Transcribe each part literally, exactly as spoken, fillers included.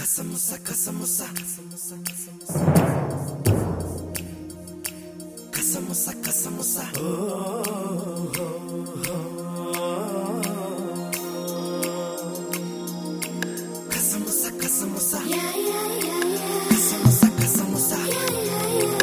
Kasamusa, kasamusa, kasamusa, kasamusa, kasamusa, oh, oh, oh. Kasamusa, kasamusa, yeah, yeah, yeah, yeah. Kasamusa, kasamusa, yeah, yeah, yeah.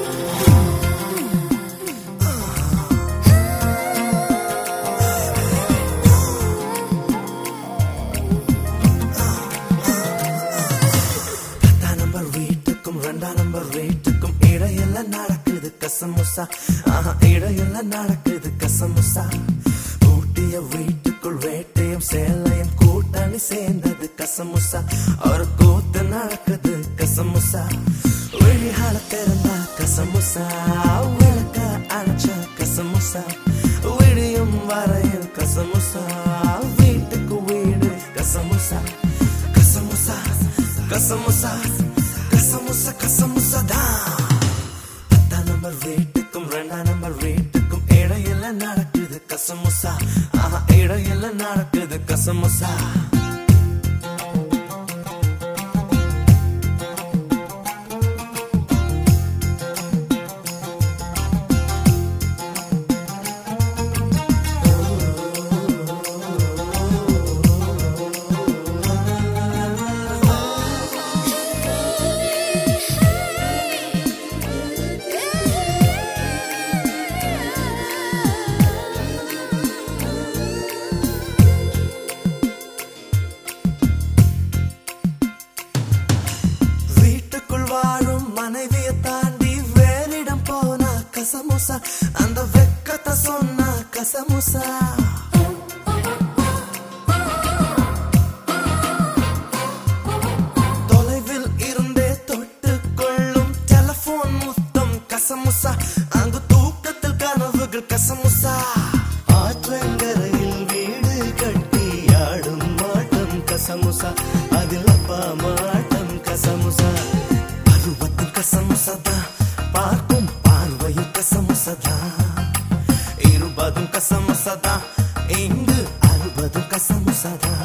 கசமுசா ஆஹா இடையெல்லாம் நடக்குது கசமுசா ஊட்டிய வீட்டுக்குள் வேட்டையும் சேலையும் கூட்டணி சேர்ந்தது கசமுசா ஒரு கூத்து நடக்குது கசமுசா விழிகால திறந்தா கசமுசா விளக்க அணைச்ச கசமுசா விடியும் வரையில் கசமுசா வீட்டுக்கு வீடு கசமுசா கசமுசா கசமுசா கசமுசா கசமுசா தான் நம்பர் வீட்டுக்கும் ரெண்டாம் நம்பர் வீட்டுக்கும் இடையில நடக்குது கசமுசா ஆஹா இடையில நடக்குது கசமுசா கசமுசா அந்த வெக்கத்தை சொன்ன கசமுசா தொலைவில் இருந்தே தொட்டு கொள்ளும் டெலிபோன் முத்தம் கசமுசா அங்கு தூக்கத்தில் கனவுகள் கசமுசா ஆற்றங்கரையில் வீடு கட்டி ஆடும் மாட்டம் கசமுசா அதில் அப்பா மாட்டம் கசமுசா பருவத்தில் கசமுசா தான் பார்க்கும் கசமுசதா இருபதும் கசமுசதா இங்கு அறுபதும் கசமுசதா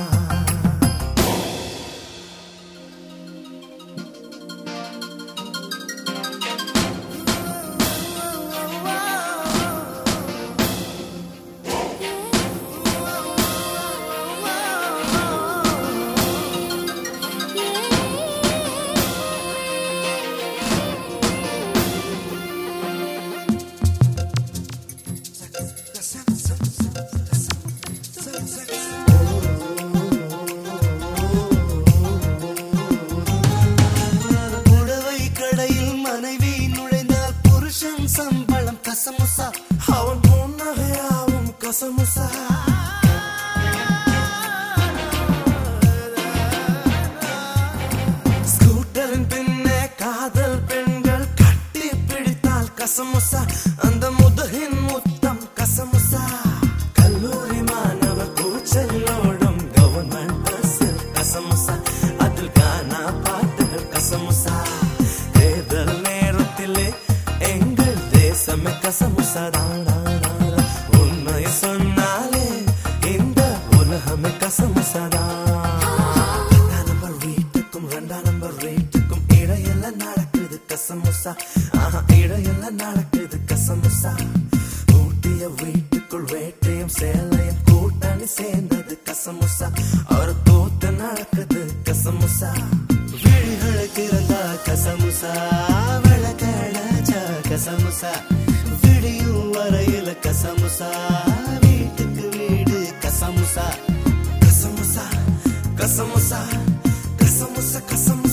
சம்பளம் கசமுசா அவன் புன்னகையாவும் கசமுசா ஸ்கூட்டரின் பின்னே காதல் பெண்கள் கட்டி பிடித்தால் கசமுசா அந்த முதுகின் முத்தம் கசமுசா கல்லூரி மாணவ கூச்சலோடும் கவர்மெண்ட் பஸ்ஸில் கசமுசா அதில் காணா பாட்டுகள் கசமுசா தேர்தல் நேரத்திலே கசமுசா உண்மை சொன்னாலே இந்த உலகமே கசமுசா நம்பர் வீட்டுக்கும் ரெண்டாம் நம்பர் வீட்டுக்கும் இடையில நடக்குது கசமுசா ஆஹா இடையில நடக்குது கசமுசா ஊட்டிய வீட்டுக்குள் வேட்டையும் சேலையும் கூட்டணி சேர்ந்தது கசமுசா ஒரு கூத்து நடக்குது கசமுசா விழிகளுக்கு இருந்தா கசமுசா விளக்கடைச்ச கசமுசா விடியும் வரையில கசமுசா வீட்டுக்கு வீடு கசமுசா கசமுசா கசமுசா கசமுசா கசமுசா